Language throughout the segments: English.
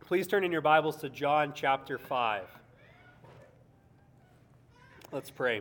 Please turn in your Bibles to John chapter 5. Let's pray.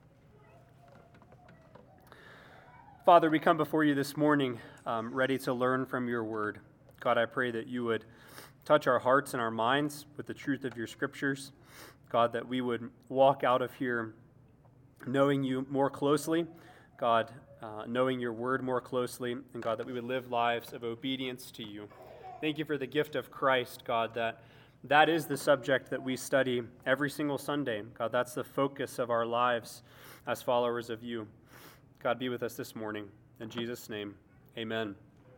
Father, we come before you this morning ready to learn from your word. God, I pray that you would touch our hearts and our minds with the truth of your scriptures. God, that we would walk out of here knowing you more closely. God, knowing your word more closely. And God, that we would live lives of obedience to you. Thank you for the gift of Christ, God, that is the subject that we study every single Sunday. God, that's the focus of our lives as followers of you. God, be with us this morning. In Jesus' name, amen.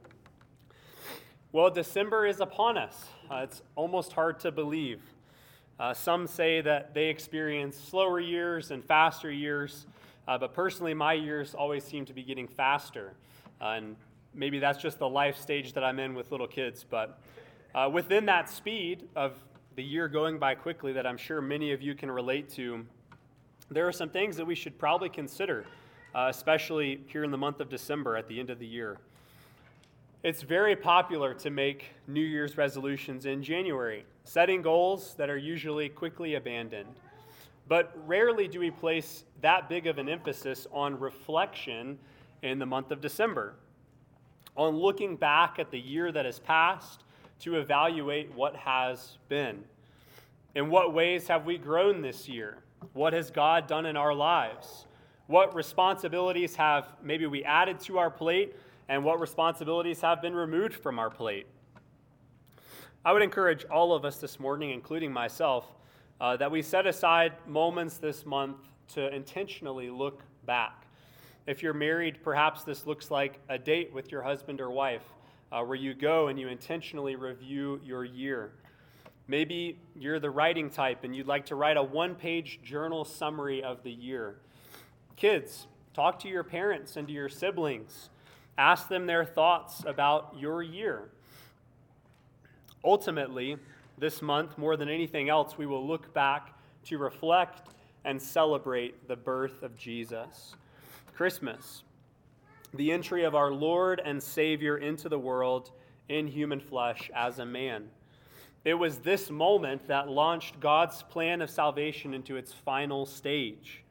Well, December is upon us. It's almost hard to believe. Some say that they experience slower years and faster years, but personally, my years always seem to be getting faster. And maybe that's just the life stage that I'm in with little kids, but within that speed of the year going by quickly that I'm sure many of you can relate to, there are some things that we should probably consider, especially here in the month of December at the end of the year. It's very popular to make New Year's resolutions in January, setting goals that are usually quickly abandoned. But rarely do we place that big of an emphasis on reflection in the month of December, on looking back at the year that has passed to evaluate what has been. In what ways have we grown this year? What has God done in our lives? What responsibilities have maybe we added to our plate, and what responsibilities have been removed from our plate? I would encourage all of us this morning, including myself, that we set aside moments this month to intentionally look back. If you're married, perhaps this looks like a date with your husband or wife, where you go and you intentionally review your year. Maybe you're the writing type and you'd like to write a one-page journal summary of the year. Kids, talk to your parents and to your siblings. Ask them their thoughts about your year. Ultimately, this month, more than anything else, we will look back to reflect and celebrate the birth of Jesus. Christmas, the entry of our Lord and Savior into the world in human flesh as a man. It was this moment that launched God's plan of salvation into its final stage.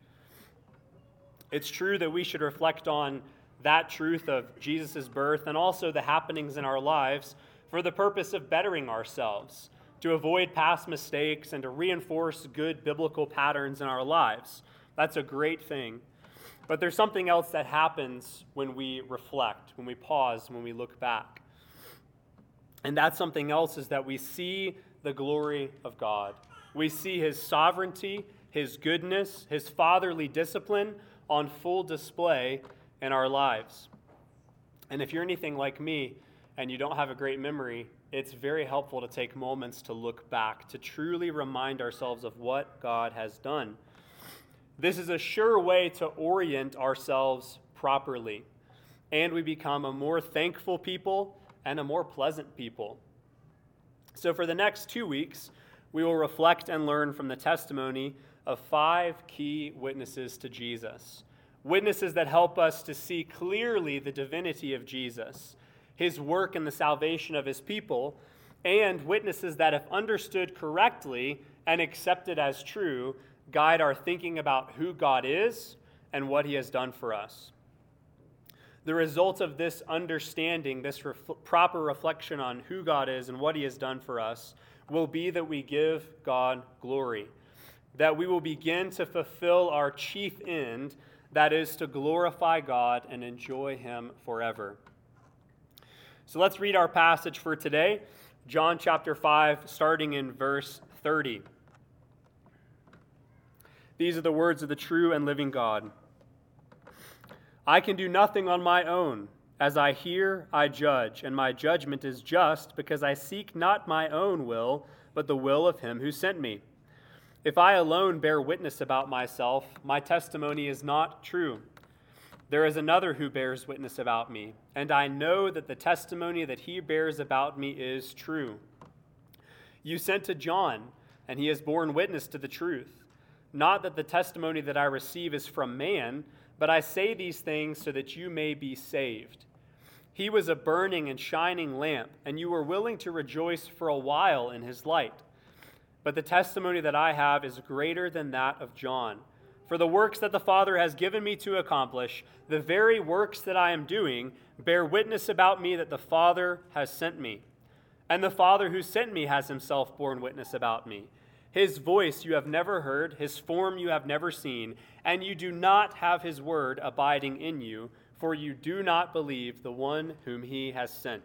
It's true that we should reflect on that truth of Jesus' birth and also the happenings in our lives for the purpose of bettering ourselves, to avoid past mistakes and to reinforce good biblical patterns in our lives. That's a great thing. But there's something else that happens when we reflect, when we pause, when we look back. And that something else is that we see the glory of God. We see his sovereignty, his goodness, his fatherly discipline on full display in our lives. And if you're anything like me and you don't have a great memory, it's very helpful to take moments to look back, to truly remind ourselves of what God has done. This is a sure way to orient ourselves properly, and we become a more thankful people and a more pleasant people. So for the next 2 weeks, we will reflect and learn from the testimony of 5 key witnesses to Jesus. Witnesses that help us to see clearly the divinity of Jesus, his work in the salvation of his people, and witnesses that, if understood correctly and accepted as true, guide our thinking about who God is and what he has done for us. The result of this understanding, this proper reflection on who God is and what he has done for us, will be that we give God glory, that we will begin to fulfill our chief end, that is to glorify God and enjoy him forever. So let's read our passage for today, John chapter 5, starting in verse 30. These are the words of the true and living God. I can do nothing on my own. As I hear, I judge, and my judgment is just, because I seek not my own will, but the will of him who sent me. If I alone bear witness about myself, my testimony is not true. There is another who bears witness about me, and I know that the testimony that he bears about me is true. You sent to John, and he has borne witness to the truth. Not that the testimony that I receive is from man, but I say these things so that you may be saved. He was a burning and shining lamp, and you were willing to rejoice for a while in his light. But the testimony that I have is greater than that of John. For the works that the Father has given me to accomplish, the very works that I am doing, bear witness about me that the Father has sent me. And the Father who sent me has himself borne witness about me. His voice you have never heard, his form you have never seen, and you do not have his word abiding in you, for you do not believe the one whom he has sent.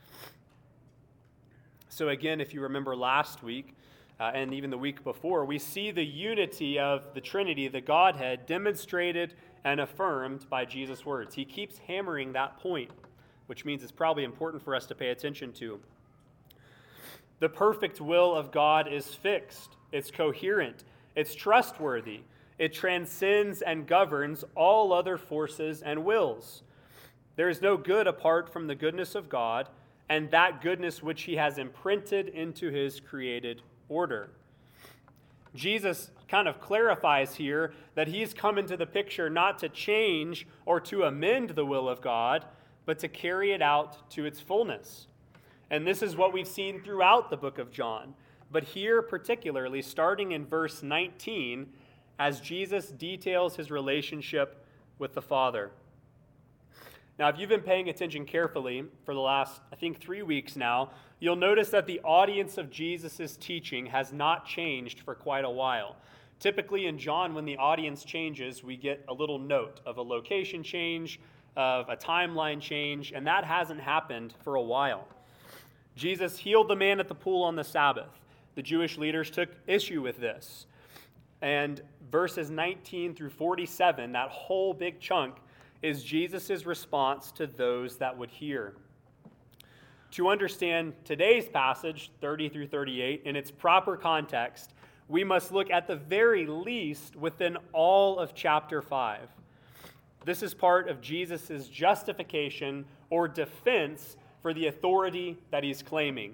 So again, if you remember last week, and even the week before, we see the unity of the Trinity, the Godhead, demonstrated and affirmed by Jesus' words. He keeps hammering that point, which means it's probably important for us to pay attention to. The perfect will of God is fixed, it's coherent, it's trustworthy, it transcends and governs all other forces and wills. There is no good apart from the goodness of God, and that goodness which he has imprinted into his created order. Jesus kind of clarifies here that he's come into the picture not to change or to amend the will of God, but to carry it out to its fullness. And this is what we've seen throughout the book of John. But here particularly, starting in verse 19, as Jesus details his relationship with the Father. Now, if you've been paying attention carefully for the last, 3 weeks now, you'll notice that the audience of Jesus' teaching has not changed for quite a while. Typically in John, when the audience changes, we get a little note of a location change, of a timeline change, and that hasn't happened for a while. Jesus healed the man at the pool on the Sabbath. The Jewish leaders took issue with this. And verses 19 through 47, that whole big chunk, is Jesus' response to those that would hear. To understand today's passage, 30 through 38, in its proper context, we must look at the very least within all of chapter 5. This is part of Jesus' justification or defense for the authority that he's claiming.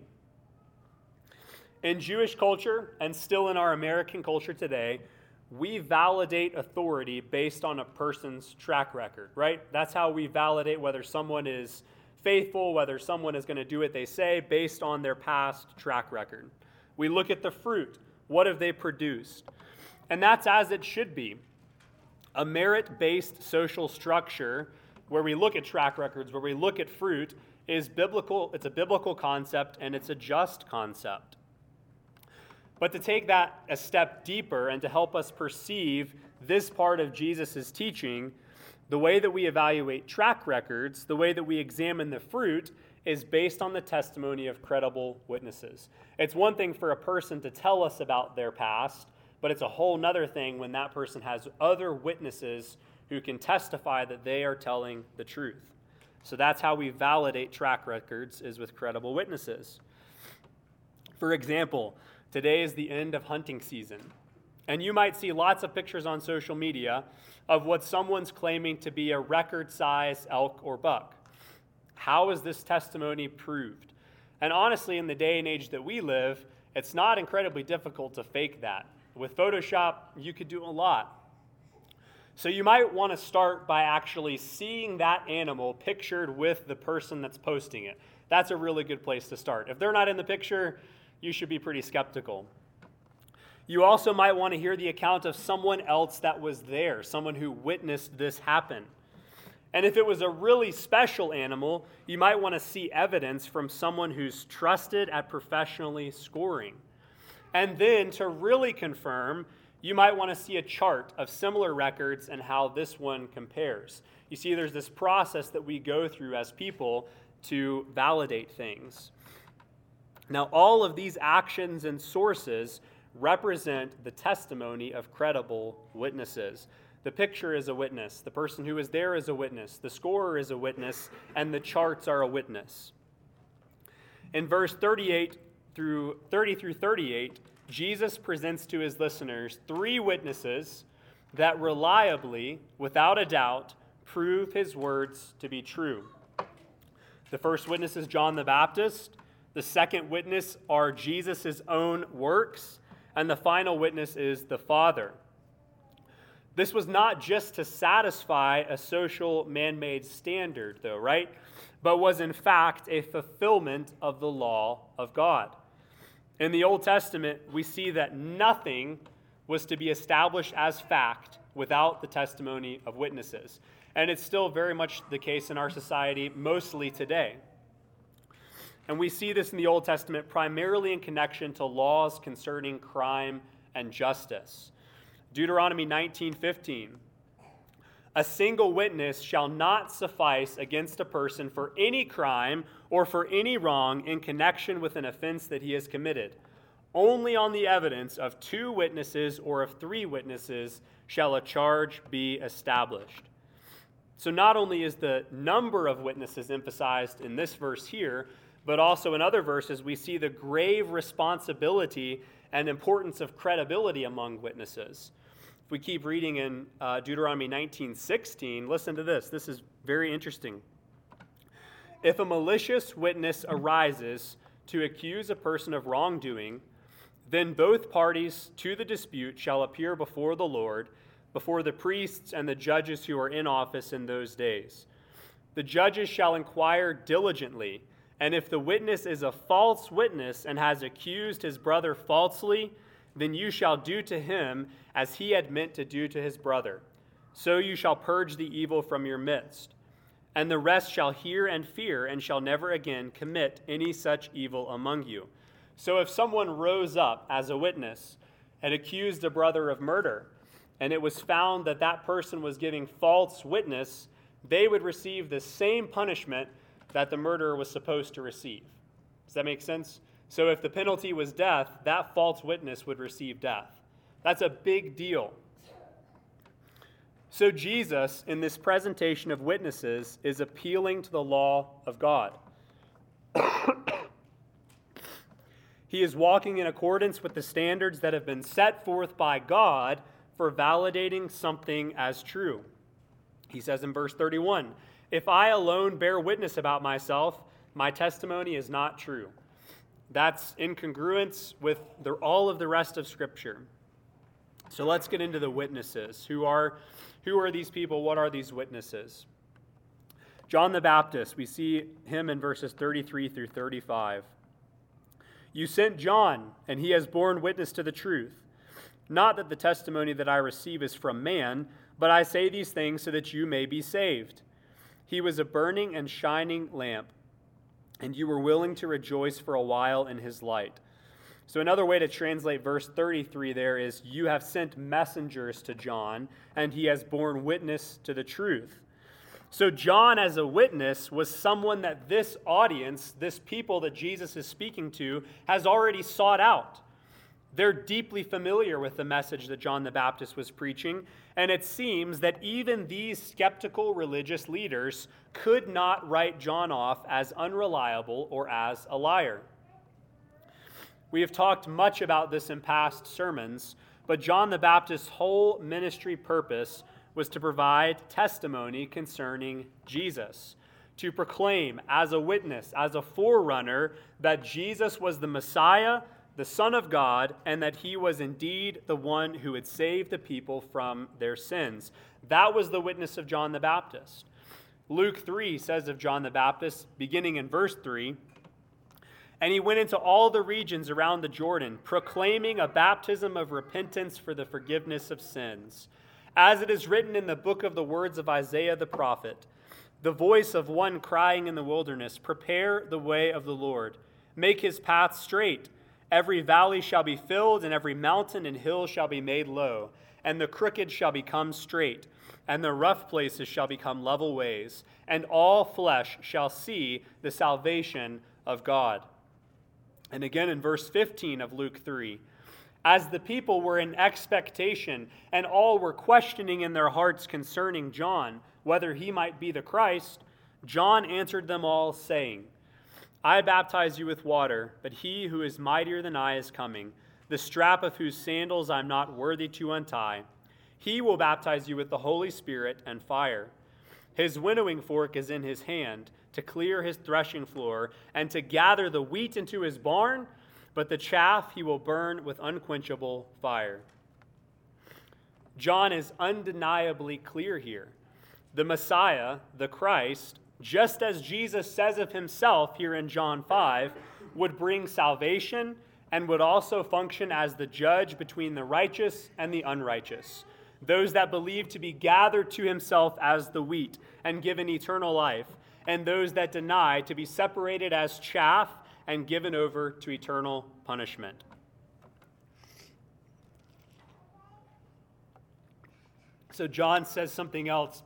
In Jewish culture, and still in our American culture today, we validate authority based on a person's track record, right? That's how we validate whether someone is faithful, whether someone is going to do what they say based on their past track record. We look at the fruit. What have they produced? And that's as it should be. A merit-based social structure where we look at track records, where we look at fruit, is biblical. It's a biblical concept, and it's a just concept. But to take that a step deeper and to help us perceive this part of Jesus' teaching, the way that we evaluate track records, the way that we examine the fruit, is based on the testimony of credible witnesses. It's one thing for a person to tell us about their past, but it's a whole nother thing when that person has other witnesses who can testify that they are telling the truth. So that's how we validate track records, is with credible witnesses. For example, today is the end of hunting season, and you might see lots of pictures on social media of what someone's claiming to be a record-size elk or buck. How is this testimony proved? And honestly, in the day and age that we live, it's not incredibly difficult to fake that. With Photoshop, you could do a lot. So you might want to start by actually seeing that animal pictured with the person that's posting it. That's a really good place to start. If they're not in the picture, you should be pretty skeptical. You also might want to hear the account of someone else that was there, someone who witnessed this happen. And if it was a really special animal, you might want to see evidence from someone who's trusted at professionally scoring. And then to really confirm, you might want to see a chart of similar records and how this one compares. You see, there's this process that we go through as people to validate things. Now, all of these actions and sources represent the testimony of credible witnesses. The picture is a witness. The person who is there is a witness. The scorer is a witness. And the charts are a witness. In verse 30 through 38, Jesus presents to his listeners 3 witnesses that reliably, without a doubt, prove his words to be true. The first witness is John the Baptist. The second witness are Jesus' own works. And the final witness is the Father. This was not just to satisfy a social man-made standard, though, right? But was in fact a fulfillment of the law of God. In the Old Testament, we see that nothing was to be established as fact without the testimony of witnesses. And it's still very much the case in our society, mostly today. And we see this in the Old Testament primarily in connection to laws concerning crime and justice. Deuteronomy 19:15. A single witness shall not suffice against a person for any crime or for any wrong in connection with an offense that he has committed. Only on the evidence of 2 witnesses or of 3 witnesses shall a charge be established. So not only is the number of witnesses emphasized in this verse here, but also in other verses we see the grave responsibility and importance of credibility among witnesses. If we keep reading in Deuteronomy 19:16, listen to this. This is very interesting. If a malicious witness arises to accuse a person of wrongdoing, then both parties to the dispute shall appear before the Lord, before the priests and the judges who are in office in those days. The judges shall inquire diligently, and if the witness is a false witness and has accused his brother falsely, then you shall do to him as he had meant to do to his brother. So you shall purge the evil from your midst. And the rest shall hear and fear, and shall never again commit any such evil among you. So if someone rose up as a witness and accused a brother of murder, and it was found that that person was giving false witness, they would receive the same punishment that the murderer was supposed to receive. Does that make sense? So if the penalty was death, that false witness would receive death. That's a big deal. So Jesus, in this presentation of witnesses, is appealing to the law of God. He is walking in accordance with the standards that have been set forth by God for validating something as true. He says in verse 31, "If I alone bear witness about myself, my testimony is not true." That's in congruence with all of the rest of Scripture. So let's get into the witnesses. Who are these people? What are these witnesses? John the Baptist, we see him in verses 33 through 35. "You sent John, and he has borne witness to the truth. Not that the testimony that I receive is from man, but I say these things so that you may be saved. He was a burning and shining lamp, and you were willing to rejoice for a while in his light." So another way to translate verse 33 there is, "You have sent messengers to John, and he has borne witness to the truth." So John as a witness was someone that this audience, this people that Jesus is speaking to, has already sought out. They're deeply familiar with the message that John the Baptist was preaching, and it seems that even these skeptical religious leaders could not write John off as unreliable or as a liar. We have talked much about this in past sermons, but John the Baptist's whole ministry purpose was to provide testimony concerning Jesus, to proclaim as a witness, as a forerunner, that Jesus was the Messiah, the Son of God, and that he was indeed the one who would save the people from their sins. That was the witness of John the Baptist. Luke 3 says of John the Baptist, beginning in verse 3, "And he went into all the regions around the Jordan, proclaiming a baptism of repentance for the forgiveness of sins. As it is written in the book of the words of Isaiah the prophet, the voice of one crying in the wilderness, prepare the way of the Lord, make his path straight. Every valley shall be filled, and every mountain and hill shall be made low, and the crooked shall become straight, and the rough places shall become level ways, and all flesh shall see the salvation of God." And again in verse 15 of Luke 3, "As the people were in expectation, and all were questioning in their hearts concerning John, whether he might be the Christ, John answered them all, saying, I baptize you with water, but he who is mightier than I is coming, the strap of whose sandals I am not worthy to untie. He will baptize you with the Holy Spirit and fire. His winnowing fork is in his hand, to clear his threshing floor, and to gather the wheat into his barn, but the chaff he will burn with unquenchable fire." John is undeniably clear here. The Messiah, the Christ, just as Jesus says of himself here in John 5, would bring salvation and would also function as the judge between the righteous and the unrighteous, those that believe to be gathered to himself as the wheat and given eternal life, and those that deny to be separated as chaff and given over to eternal punishment. So John says something else.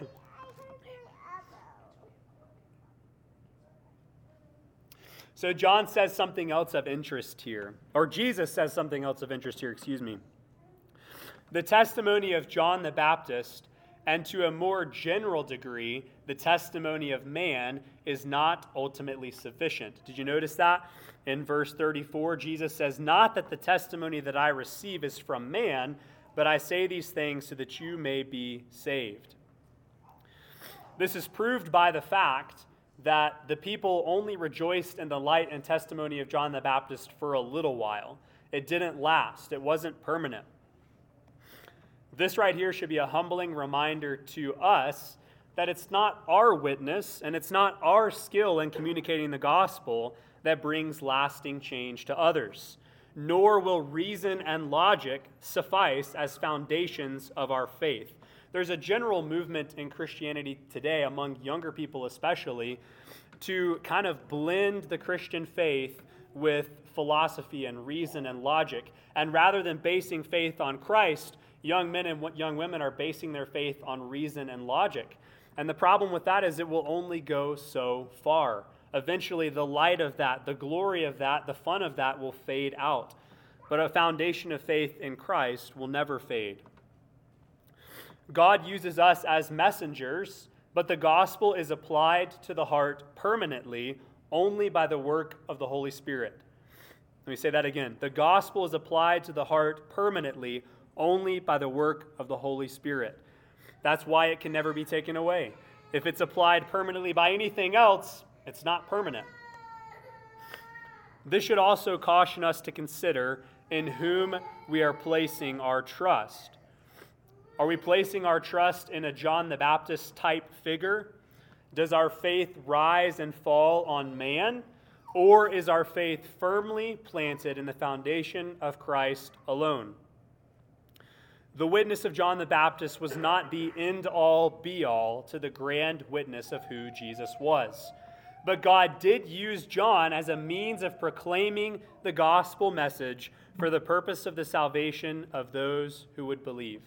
So John says something else of interest here, or Jesus says something else of interest here, excuse me. The testimony of John the Baptist, and to a more general degree, the testimony of man, is not ultimately sufficient. Did you notice that? In verse 34, Jesus says, "Not that the testimony that I receive is from man, but I say these things so that you may be saved." This is proved by the fact that the people only rejoiced in the light and testimony of John the Baptist for a little while. It didn't last. It wasn't permanent. This right here should be a humbling reminder to us that it's not our witness and it's not our skill in communicating the gospel that brings lasting change to others, nor will reason and logic suffice as foundations of our faith. There's a general movement in Christianity today, among younger people especially, to kind of blend the Christian faith with philosophy and reason and logic. And rather than basing faith on Christ, young men and young women are basing their faith on reason and logic. And the problem with that is it will only go so far. Eventually, the light of that, the glory of that, the fun of that will fade out. But a foundation of faith in Christ will never fade. God uses us as messengers, but the gospel is applied to the heart permanently only by the work of the Holy Spirit. Let me say that again. The gospel is applied to the heart permanently only by the work of the Holy Spirit. That's why it can never be taken away. If it's applied permanently by anything else, it's not permanent. This should also caution us to consider in whom we are placing our trust. Are we placing our trust in a John the Baptist type figure? Does our faith rise and fall on man? Or is our faith firmly planted in the foundation of Christ alone? The witness of John the Baptist was not the end-all, be-all to the grand witness of who Jesus was. But God did use John as a means of proclaiming the gospel message for the purpose of the salvation of those who would believe.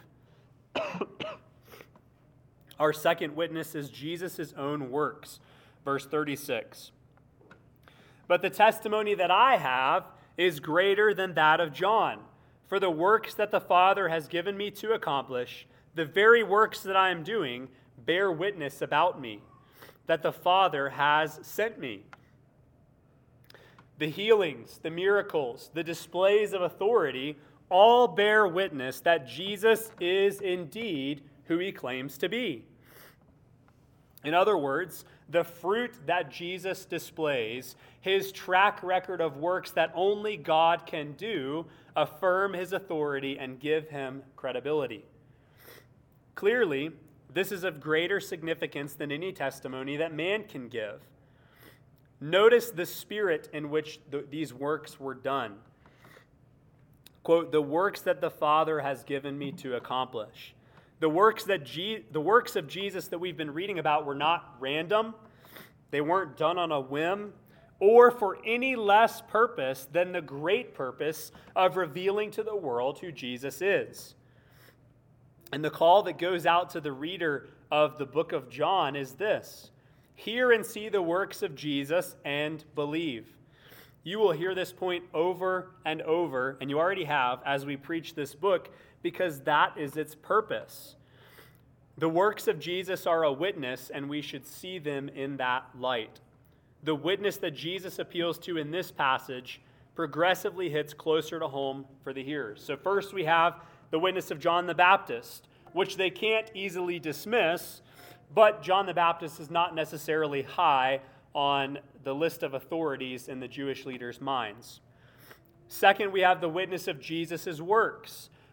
Our second witness is Jesus' own works. Verse 36. "But the testimony that I have is greater than that of John. For the works that the Father has given me to accomplish, the very works that I am doing, bear witness about me, that the Father has sent me." The healings, the miracles, the displays of authority all bear witness that Jesus is indeed who he claims to be. In other words, the fruit that Jesus displays, his track record of works that only God can do, affirm his authority and give him credibility. Clearly, this is of greater significance than any testimony that man can give. Notice the spirit in which these works were done. Quote, "the works that the Father has given me to accomplish." The works of Jesus that we've been reading about were not random. They weren't done on a whim or for any less purpose than the great purpose of revealing to the world who Jesus is. And the call that goes out to the reader of the book of John is this: hear and see the works of Jesus and believe. You will hear this point over and over, and you already have as we preach this book, because that is its purpose. The works of Jesus are a witness, and we should see them in that light. The witness that Jesus appeals to in this passage progressively hits closer to home for the hearers. So first we have the witness of John the Baptist, which they can't easily dismiss, but John the Baptist is not necessarily high on the list of authorities in the Jewish leaders' minds. Second, we have the witness of Jesus' works,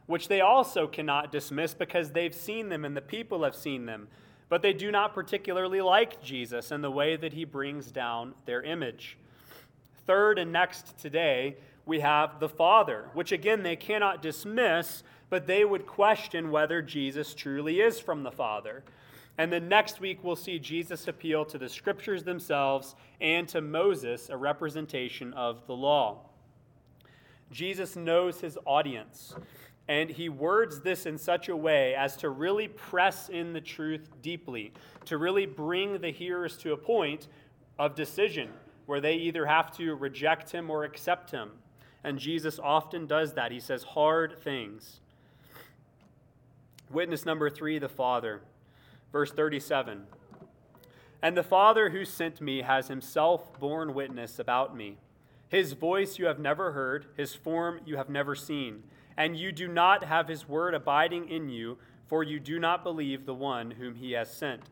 which they also cannot dismiss because they've seen them and the people have seen them. But they do not particularly like Jesus and the way that he brings down their image. Third and next today, we have the Father, which again they cannot dismiss, but they would question whether Jesus truly is from the Father. And then next week, we'll see Jesus appeal to the Scriptures themselves and to Moses, a representation of the law. Jesus knows his audience, and he words this in such a way as to really press in the truth deeply, to really bring the hearers to a point of decision where they either have to reject him or accept him. And Jesus often does that. He says hard things. Witness number 3, the Father. Verse 37, "And the Father who sent me has himself borne witness about me. His voice you have never heard, his form you have never seen, and you do not have his word abiding in you, for you do not believe the one whom he has sent."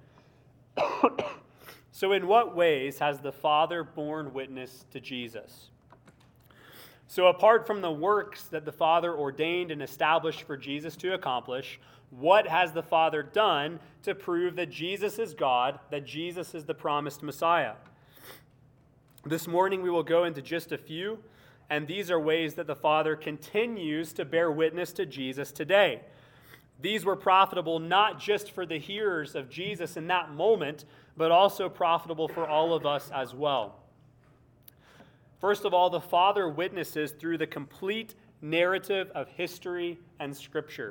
So in what ways has the Father borne witness to Jesus? So apart from the works that the Father ordained and established for Jesus to accomplish, what has the Father done to prove that Jesus is God, that Jesus is the promised Messiah? This morning we will go into just a few, and these are ways that the Father continues to bear witness to Jesus today. These were profitable not just for the hearers of Jesus in that moment, but also profitable for all of us as well. First of all, the Father witnesses through the complete narrative of history and Scripture.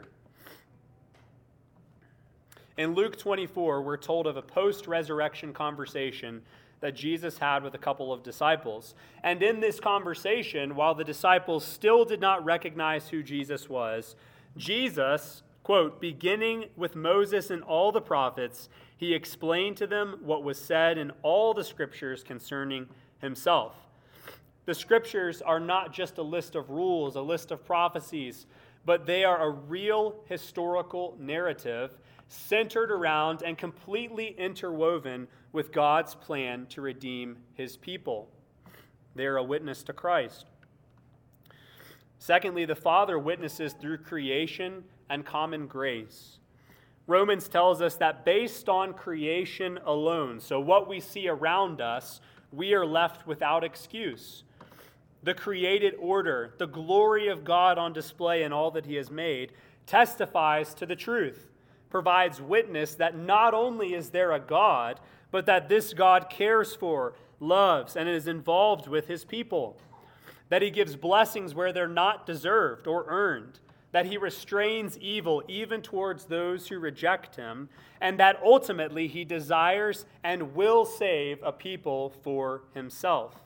In Luke 24, we're told of a post-resurrection conversation that Jesus had with a couple of disciples. And in this conversation, while the disciples still did not recognize who Jesus was, Jesus, quote, "beginning with Moses and all the prophets, he explained to them what was said in all the Scriptures concerning himself." The Scriptures are not just a list of rules, a list of prophecies, but they are a real historical narrative centered around and completely interwoven with God's plan to redeem his people. They are a witness to Christ. Secondly, the Father witnesses through creation and common grace. Romans tells us that based on creation alone, so what we see around us, we are left without excuse. The created order, the glory of God on display in all that he has made, testifies to the truth, provides witness that not only is there a God, but that this God cares for, loves, and is involved with his people, that he gives blessings where they're not deserved or earned, that he restrains evil even towards those who reject him, and that ultimately he desires and will save a people for himself.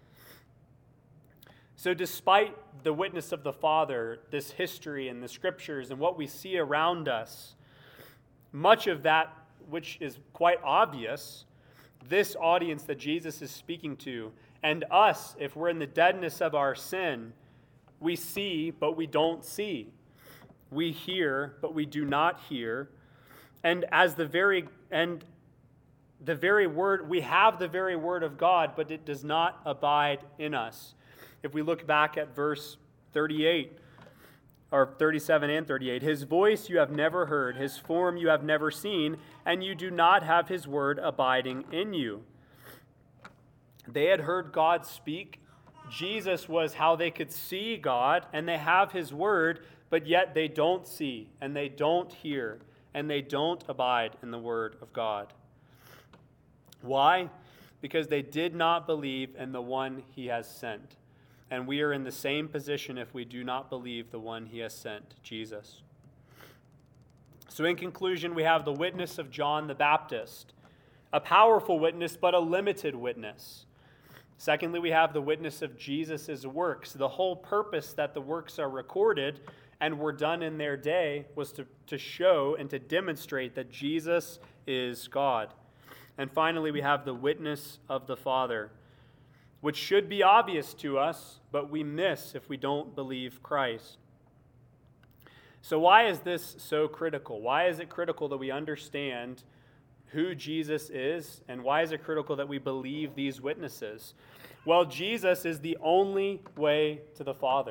So despite the witness of the Father, this history and the Scriptures and what we see around us, much of that which is quite obvious, this audience that Jesus is speaking to, and us, if we're in the deadness of our sin, we see, but we don't see. We hear, but we do not hear. And as the very word, we have the very word of God, but it does not abide in us. If we look back at verse 38, or 37 and 38, "His voice you have never heard, his form you have never seen, and you do not have his word abiding in you." They had heard God speak. Jesus was how they could see God, and they have his word, but yet they don't see, and they don't hear, and they don't abide in the word of God. Why? Because they did not believe in the one he has sent. And we are in the same position if we do not believe the one he has sent, Jesus. So in conclusion, we have the witness of John the Baptist, a powerful witness, but a limited witness. Secondly, we have the witness of Jesus' works. The whole purpose that the works are recorded and were done in their day was to show and to demonstrate that Jesus is God. And finally, we have the witness of the Father, which should be obvious to us, but we miss if we don't believe Christ. So why is this so critical? Why is it critical that we understand who Jesus is, and why is it critical that we believe these witnesses? Well, Jesus is the only way to the Father.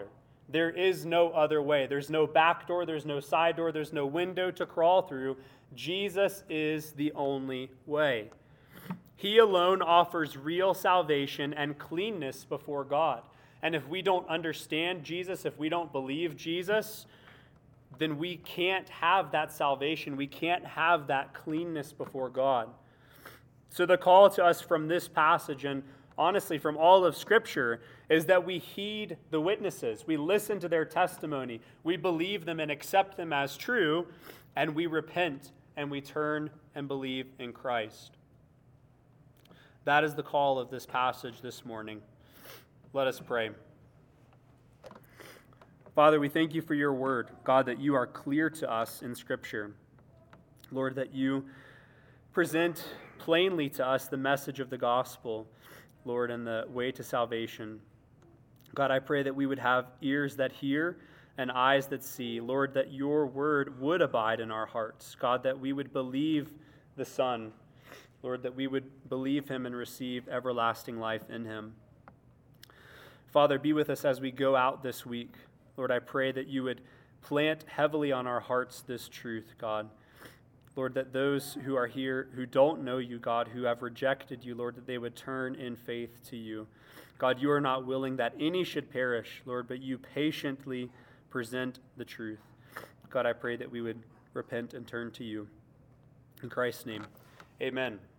There is no other way. There's no back door, there's no side door, there's no window to crawl through. Jesus is the only way. He alone offers real salvation and cleanness before God. And if we don't understand Jesus, if we don't believe Jesus, then we can't have that salvation. We can't have that cleanness before God. So the call to us from this passage, and honestly from all of Scripture, is that we heed the witnesses. We listen to their testimony. We believe them and accept them as true, and we repent and we turn and believe in Christ. That is the call of this passage this morning. Let us pray. Father, we thank you for your word, God, that you are clear to us in Scripture. Lord, that you present plainly to us the message of the gospel, Lord, and the way to salvation. God, I pray that we would have ears that hear and eyes that see. Lord, that your word would abide in our hearts. God, that we would believe the Son. Lord, that we would believe him and receive everlasting life in him. Father, be with us as we go out this week. Lord, I pray that you would plant heavily on our hearts this truth, God. Lord, that those who are here who don't know you, God, who have rejected you, Lord, that they would turn in faith to you. God, you are not willing that any should perish, Lord, but you patiently present the truth. God, I pray that we would repent and turn to you. In Christ's name, amen.